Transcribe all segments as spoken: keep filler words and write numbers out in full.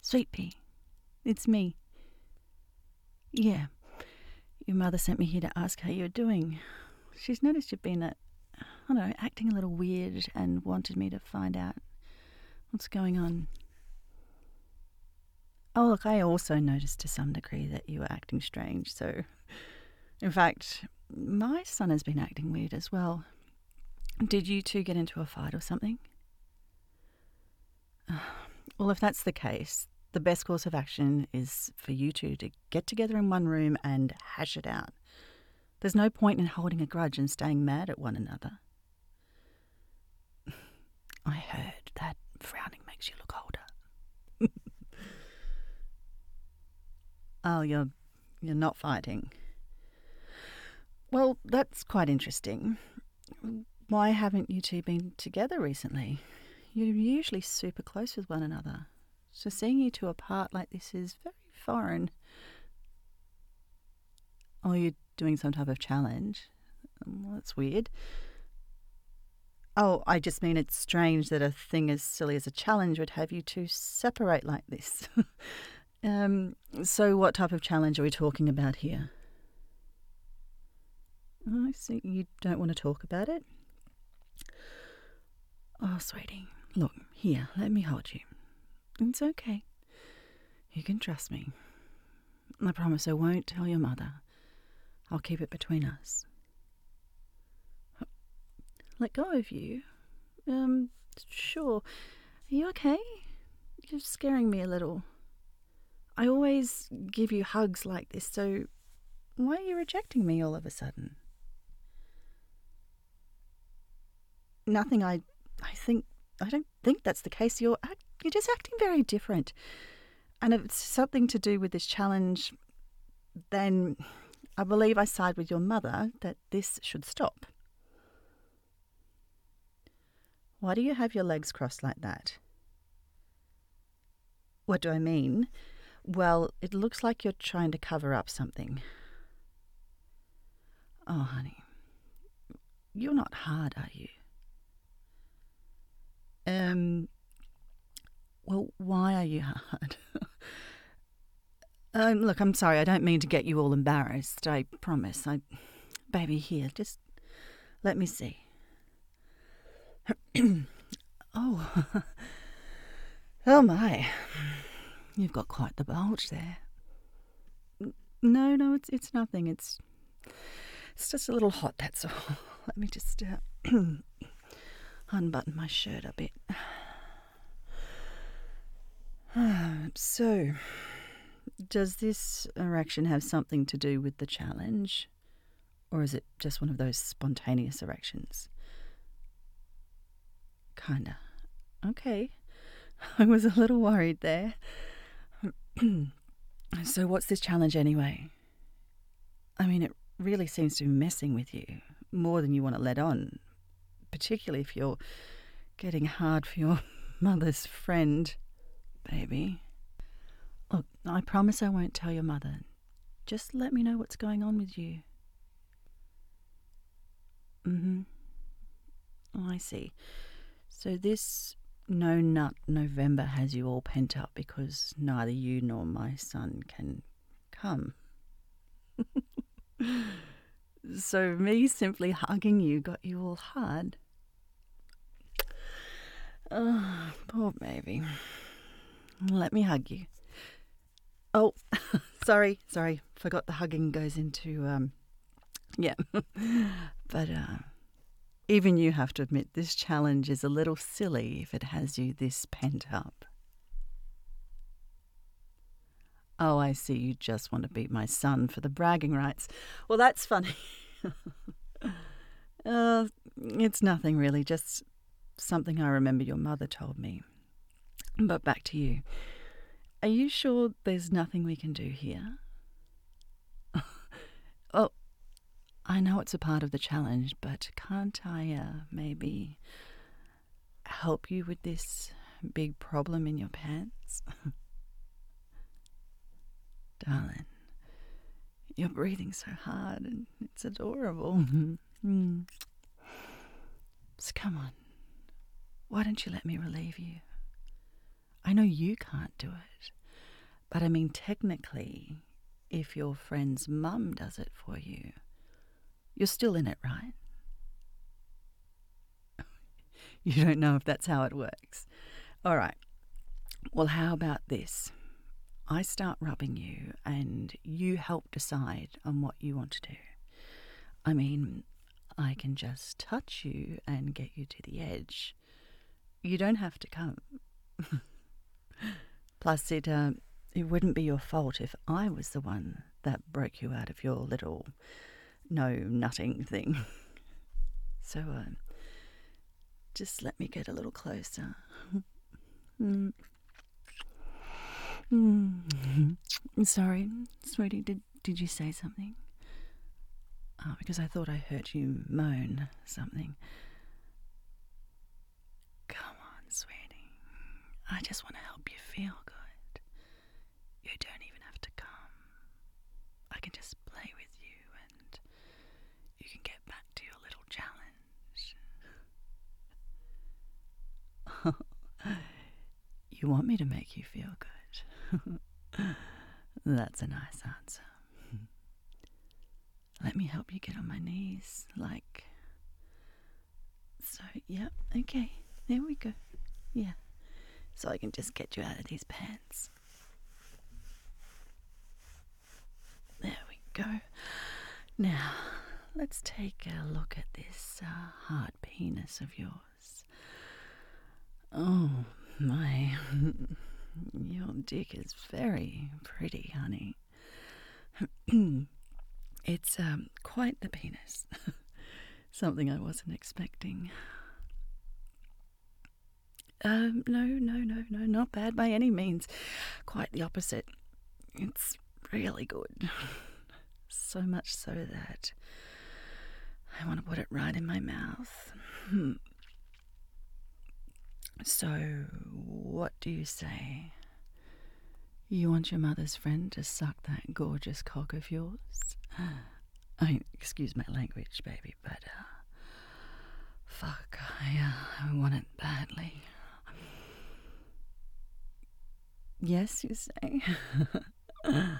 Sweet pea, it's me. Yeah, your mother sent me here to ask how you're doing. She's noticed you've been, uh, I don't know, acting a little weird and wanted me to find out what's going on. Oh, look, I also noticed to some degree that you were acting strange, so... In fact, my son has been acting weird as well. Did you two get into a fight or something? Well, if that's the case, the best course of action is for you two to get together in one room and hash it out. There's no point in holding a grudge and staying mad at one another. I heard that frowning makes you look older. Oh, you're you're not fighting. Well, that's quite interesting. Why haven't you two been together recently? You're usually super close with one another. So seeing you two apart like this is very foreign. Oh, you're doing some type of challenge? Well, that's weird. Oh, I just mean it's strange that a thing as silly as a challenge would have you two separate like this. um, so what type of challenge are we talking about here? Oh, I see. You don't want to talk about it? Oh, sweetie. Look, here, let me hold you. It's okay. You can trust me. I promise I won't tell your mother. I'll keep it between us. Let go of you? Um, sure. Are you okay? You're scaring me a little. I always give you hugs like this, so why are you rejecting me all of a sudden? Nothing. I, I think, I don't think that's the case. You're, act, you're just acting very different. And if it's something to do with this challenge, then I believe I side with your mother that this should stop. Why do you have your legs crossed like that? What do I mean? Well, it looks like you're trying to cover up something. Oh, honey, you're not hard, are you? Um, well, why are you hard? um, look, I'm sorry, I don't mean to get you all embarrassed, I promise. I, baby, here, just let me see. Oh, oh my, you've got quite the bulge there. No, no, it's it's nothing. It's it's just a little hot. That's all. Let me just uh, unbutton my shirt a bit. So, does this erection have something to do with the challenge, or is it just one of those spontaneous erections? Kinda. Okay. I was a little worried there. So what's this challenge anyway? I mean, it really seems to be messing with you more than you want to let on, particularly if you're getting hard for your mother's friend, baby. Look, I promise I won't tell your mother. Just let me know what's going on with you. Mm-hmm. Oh, I see. So this no nut November has you all pent up because neither you nor my son can come. So me simply hugging you got you all hard. Oh, poor baby. Let me hug you. Oh, sorry, sorry. Forgot the hugging goes into, um, yeah. But, uh, even you have to admit this challenge is a little silly if it has you this pent up. Oh, I see. You just want to beat my son for the bragging rights. Well, that's funny. uh, it's nothing really, just something I remember your mother told me. But back to you. Are you sure there's nothing we can do here? Oh, I know it's a part of the challenge, but can't I uh, maybe help you with this big problem in your pants? Darling, you're breathing so hard and it's adorable. Mm. So come on, why don't you let me relieve you? I know you can't do it, But I mean, technically, if your friend's mum does it for you, you're still in it, right? You don't know if that's how it works. All right. Well, how about this? I start rubbing you and you help decide on what you want to do. I mean, I can just touch you and get you to the edge. You don't have to come. Plus, it, uh, it wouldn't be your fault if I was the one that broke you out of your little no nutting thing. So, uh, just let me get a little closer. mm. Mm. Sorry, sweetie, did, did you say something? Oh, because I thought I heard you moan something. Come on, sweetie. I just want to help you feel good. You don't even have to come. I can just play with you and you can get back to your little challenge. You want me to make you feel good? That's a nice answer. Let me help you get on my knees, like so. Yeah, okay, there we go. Yeah, so I can just get you out of these pants. There we go. Now, let's take a look at this uh, hard penis of yours. Oh my, your dick is very pretty, honey. It's um, quite the penis. Something I wasn't expecting. Um, no, no, no, no, not bad by any means. Quite the opposite. It's really good. So much so that I want to put it right in my mouth. Hmm. So, what do you say? You want your mother's friend to suck that gorgeous cock of yours? I mean, excuse my language, baby, but uh, fuck, I, uh, I want it badly. Yes, you say? uh,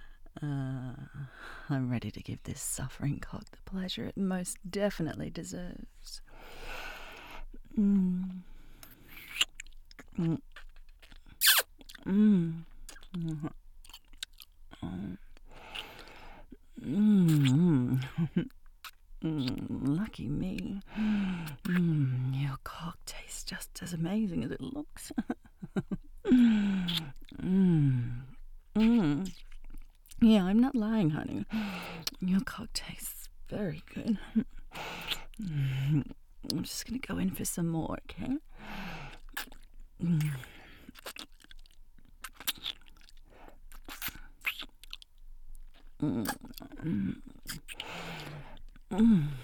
I'm ready to give this suffering cock the pleasure it most definitely deserves. Mm. Mm. Mm. Mm. Mm. Mm. Mm, lucky me. Mm, your cock tastes just as amazing as it looks. mm. Mm. Yeah, I'm not lying, honey. Your cock tastes very good. Mm. I'm just going to go in for some more, okay? Mm. Mm. Mm. Mm.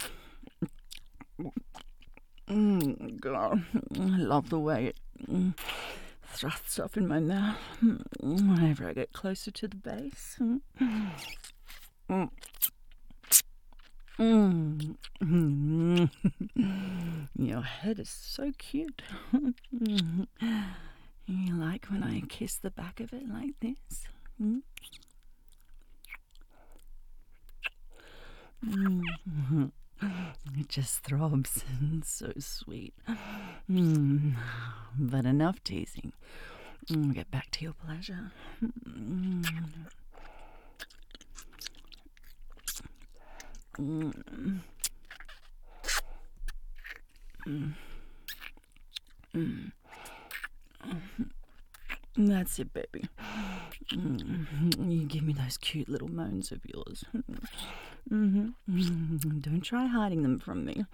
Mm, God, I love the way it mm, thrusts up in my mouth mm, whenever I get closer to the base. Mm. Mm. Mm. Mm. Your head is so cute. Mm. You like when I kiss the back of it like this? Mm. Mm. It just throbs and so sweet. Mm. But enough teasing. Mm, get back to your pleasure. Mm. Mm. Mm. Mm. That's it, baby. Mm. You give me those cute little moans of yours. Mm-hmm. Mm-hmm. Don't try hiding them from me.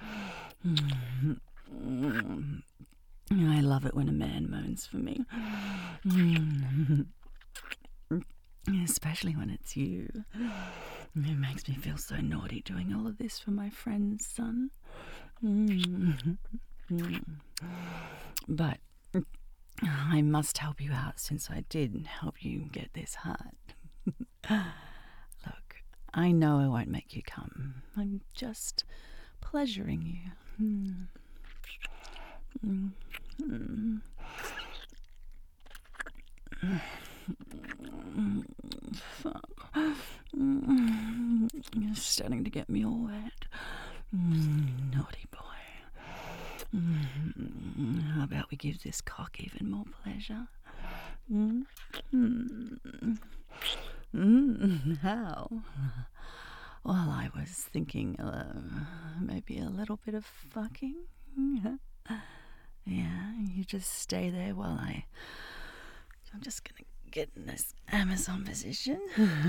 Mm-hmm. I love it when a man moans for me. Mm-hmm. Especially when it's you. It makes me feel so naughty doing all of this for my friend's son. Mm-hmm. But I must help you out since I did help you get this hard. Look, I know I won't make you come. I'm just pleasuring you. Mm. Mm. Mm. starting to get me all wet. Mm, naughty boy. Mm, how about we give this cock even more pleasure? Mm, mm, mm, how? Well, I was thinking uh, maybe a little bit of fucking. Yeah, you just stay there while I... I'm just gonna get in this Amazon position.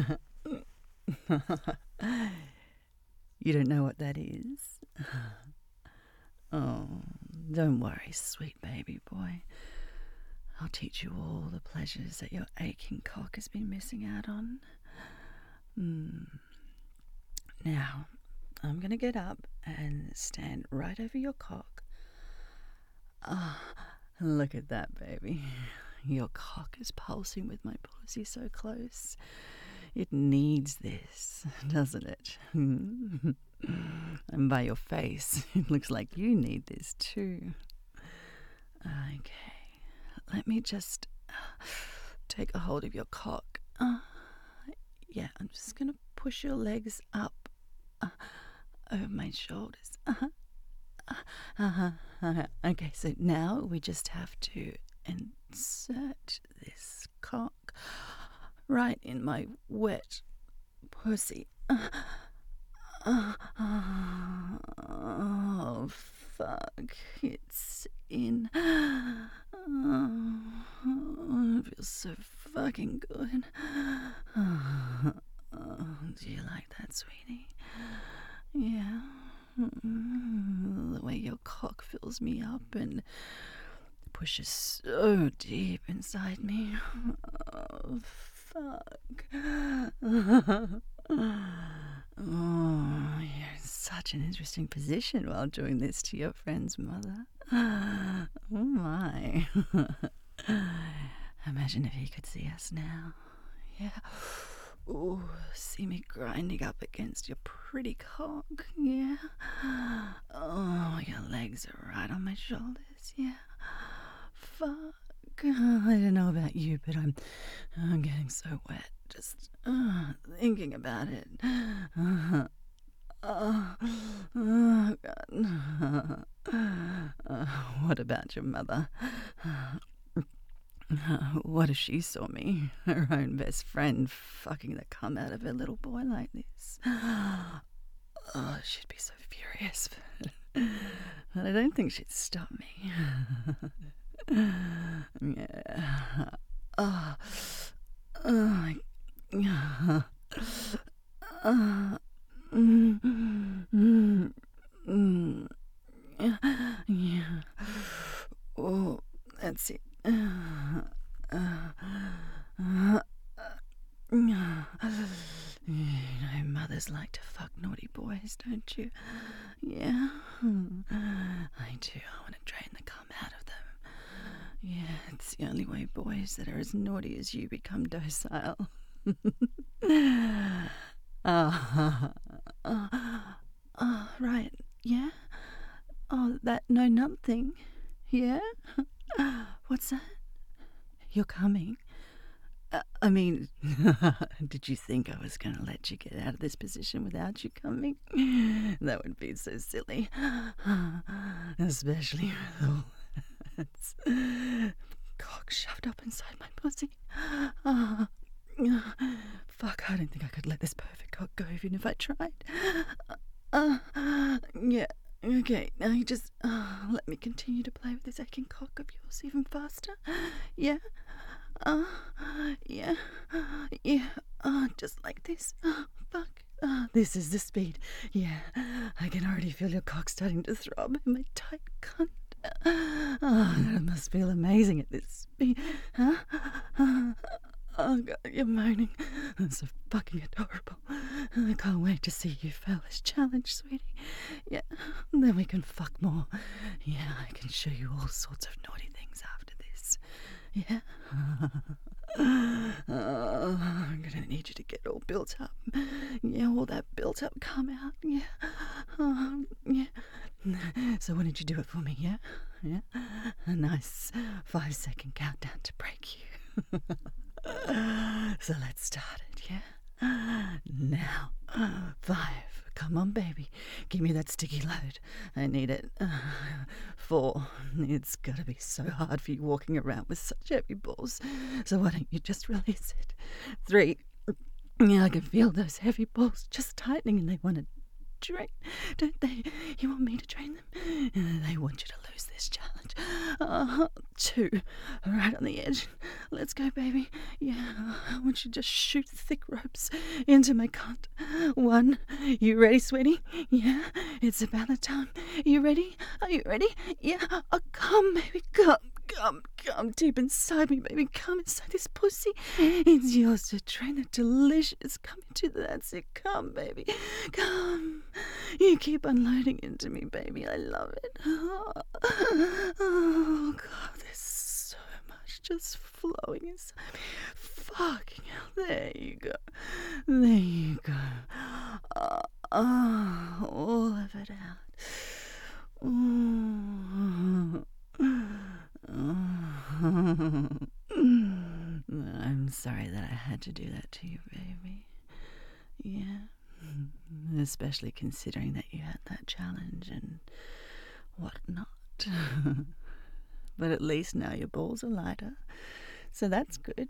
You don't know what that is? Oh, don't worry, sweet baby boy. I'll teach you all the pleasures that your aching cock has been missing out on. Mm. Now, I'm going to get up and stand right over your cock. Ah, oh, look at that, baby. Your cock is pulsing with my pussy so close. It needs this, doesn't it? And by your face, it looks like you need this too. Okay, let me just take a hold of your cock. Uh, yeah, I'm just going to push your legs up uh, over my shoulders. Uh-huh. Uh-huh. Uh-huh. Okay, so now we just have to insert this cock right in my wet pussy. Uh, uh, uh, oh, fuck. It's in. Oh, it feels so fucking good. Oh, do you like that, sweetie? Yeah. The way your cock fills me up and pushes so deep inside me. Oh, fuck. Oh, you're in such an interesting position while doing this to your friend's mother. Oh, my. Imagine if he could see us now. Yeah. Ooh, see me grinding up against your pretty cock. Yeah. Oh, your legs are right on my shoulders. Yeah. Fuck. I don't know about you, but I'm, I'm getting so wet just uh, thinking about it. Uh, uh, oh, God. Uh, what about your mother? What if she saw me, her own best friend, fucking the cum out of her little boy like this? Oh, she'd be so furious. But I don't think she'd stop me. Yeah. Oh. Oh. Uh, uh, mm, mm, mm, yeah. Oh, that's it. Uh, uh, uh, you know, mothers like to fuck naughty boys, don't you? Yeah. I do. I want to drain the cum out of them. Yeah, it's the only way boys that are as naughty as you become docile. Ah, uh, uh, uh, right, yeah? Oh, that no nut thing, yeah? What's that? You're coming? Uh, I mean, did you think I was going to let you get out of this position without you coming? That would be so silly. Especially with all that cock shoved up inside my pussy. Uh, fuck, I don't think I could let this perfect cock go even if I tried. Uh, yeah, okay, now you just uh, let me continue to play with this aching cock of yours even faster. Yeah? Uh, yeah, yeah, uh, just like this. Uh, fuck. Uh, this is the speed. Yeah, I can already feel your cock starting to throb in my tight cunt. Oh, that must feel amazing at this speed. Huh? Uh, oh, God, you're moaning. That's so fucking adorable. I can't wait to see you fail this challenge, sweetie. Yeah, then we can fuck more. Yeah, I can show you all sorts of naughty things after this. Yeah? Oh, I'm gonna need you to get all built up. Yeah, all that built up come out. Yeah. Um, yeah. So when did you do it for me? Yeah? Yeah? A nice five second countdown to break you. So let's start it, yeah? Now. Five. Come on, baby. Give me that sticky load. I need it. Uh, four. It's got to be so hard for you walking around with such heavy balls. So why don't you just release it? Three. Yeah, I can feel those heavy balls just tightening and they want to drain, don't they? You want me to drain them? Uh, they want you to lose this challenge. Uh, two, right on the edge. Let's go, baby. Yeah, I want you to just shoot thick ropes into my cunt. One, you ready, sweetie? Yeah, it's about the time. You ready? Are you ready? Yeah, oh, come, baby, come. Come, come deep inside me, baby. Come inside this pussy. It's yours to drain. It delicious. Come into that. That's it. Come, baby. Come. You keep unloading into me, baby. I love it. Oh, oh God, there's so much just flowing inside me. Fucking hell. There you go. There you go. Oh, oh, all of it out. Oh. I'm sorry that I had to do that to you, baby. Yeah. Especially considering that you had that challenge and whatnot. But at least now your balls are lighter. So that's good.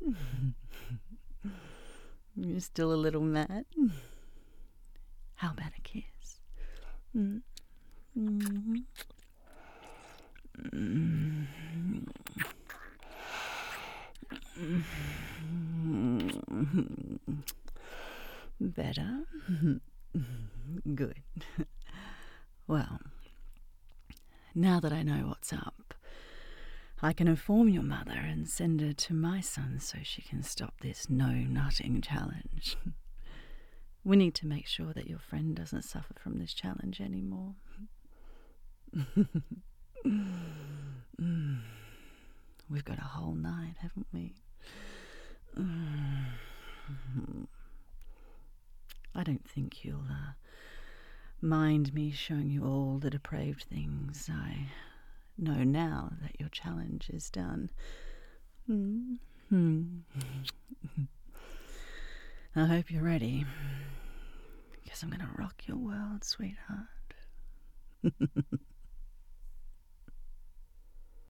You're still a little mad. How about a kiss? Mm. Mm-hmm. Better? Good. Well, now that I know what's up, I can inform your mother and send her to my son so she can stop this no-nutting challenge. We need to make sure that your friend doesn't suffer from this challenge anymore. We've got a whole night, haven't we? I don't think you'll uh, mind me showing you all the depraved things I know now that your challenge is done. I hope you're ready, because I'm going to rock your world, sweetheart.